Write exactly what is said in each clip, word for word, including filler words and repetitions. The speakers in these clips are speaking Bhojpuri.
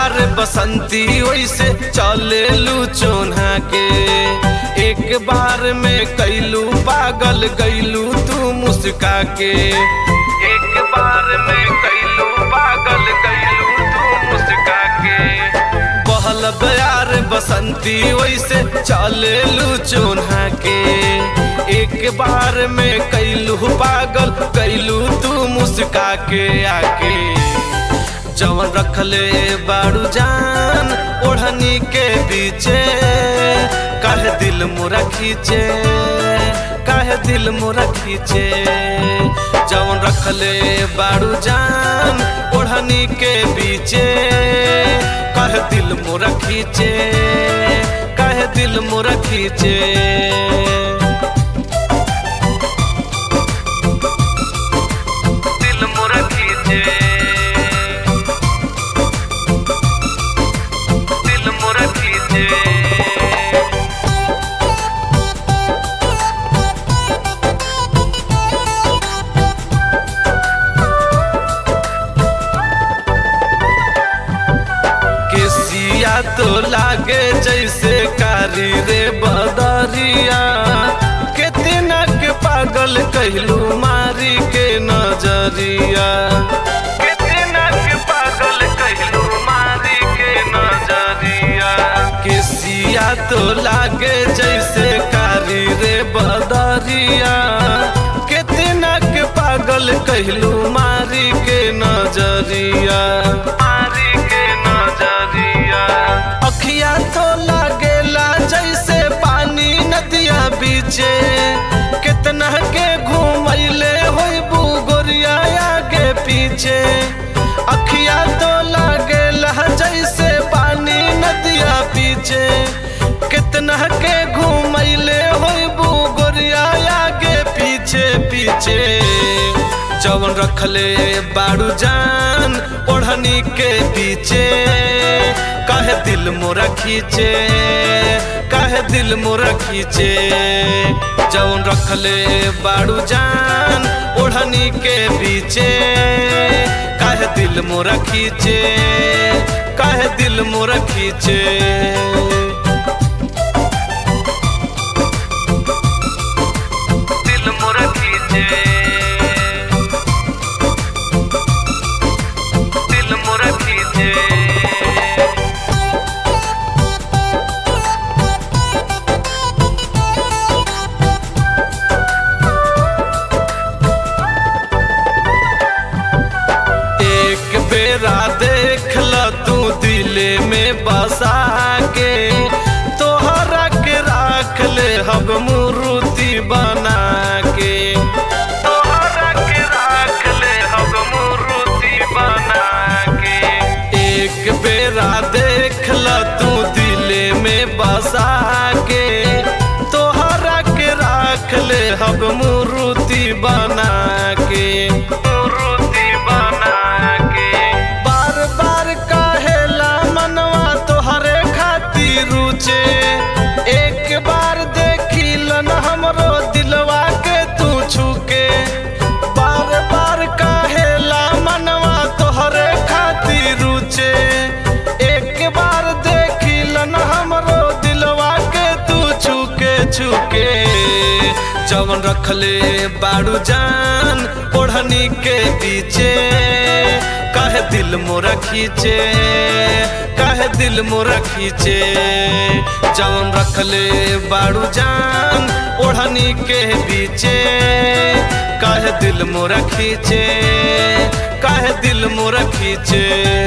बयार बसंती वैसे चले लू चोन्हा के। एक बार में कैलू पागल गैलू तू मुस्का के। एक बार में कैलू पागल गैलू तू मुस्का के। बहल बयार बसंती वैसे चले लू चोन्हा के। एक बार में कैलू पागल कैलू तू मुस्का के आके। जवन रखले बाड़ू जान ओढ़नी के बीचे, काहे दिल मोरा खींचे, काहे दिल मोरा खींचे। जवन रखले बाड़ू जान ओढ़नी के बीचे, काहे दिल मोरा खींचे, काहे दिल मोरा खींचे। तो लागे जैसे कारी रे बदरिया, कितना के पागल कहलू मारी के नजरिया। कितना के पागल कहलू मारी के नजरिया। केसिया तो लागे जैसे कारी रे बदरिया, कितना के पागल कहलू मारी के नजरिया। मारी के नजरिया अखिया तो लागेला जैसे पानी नदिया बीचे, कितना के घूमैले होइबू गोरिया आगे पीछे। अखिया तो लागेला जैसे पानी नदिया बीचे, कितना के घूमैले होइबू गोरिया आगे पीछे पीछे। जवन रखले बाड़ू जान ओढ़नी के बीचे, काहे दिल मोरा खींचे, काहे दिल मोरा खींचे। जवन रखले बाड़ू जान ओढ़नी के बीचे, काहे दिल मोरा खींचे, काहे दिल मोरा खींचे। बेरा देख ल तू दिले में बसा के, तोहरा के राख ले हम मूर्ति बना के। तोहरा के राख ले हम मूर्ति बना के। एक बेरा देख ल तू दिले में बसा के, तोहरा के राख ले हम मूर्ति बना के। मूर्ति बना रुचे, एक बार देखिलन हमरो दिलवा के तू छूके। बार बार काहेला मनवा तोहरे खातिर रुचे, एक बार देखिलन हमरो दिलवा के तू छूके छूके। जवन रखले बाड़ू जान ओढ़नी के बीचे, काहे दिल मोरा खींचे, काहे दिल मोरा खींचे। जवन रखले बाड़ू जान ओढ़नी के बीचे, काहे दिल मोरा खींचे, काहे दिल मोरा खींचे।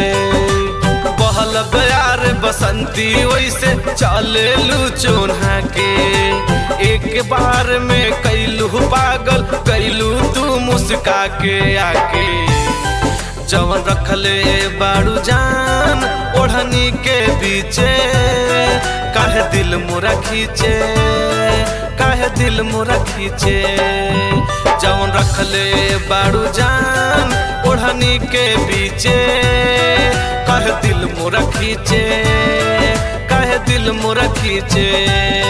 बहल बयार बसंती वैसे चले लू चोन्हा के। एक बार में कैलू पागल कैलू तू मुस्का के आके। जवन रखले बाड़ू जान ओढ़नी के बीचे, काहे दिल मोरा खींचे, काहे दिल मोरा खींचे। जवन रखले बाड़ू जान ओढ़नी के बीचे, काहे दिल मोरा खींचे, काहे दिल मोरा खींचे।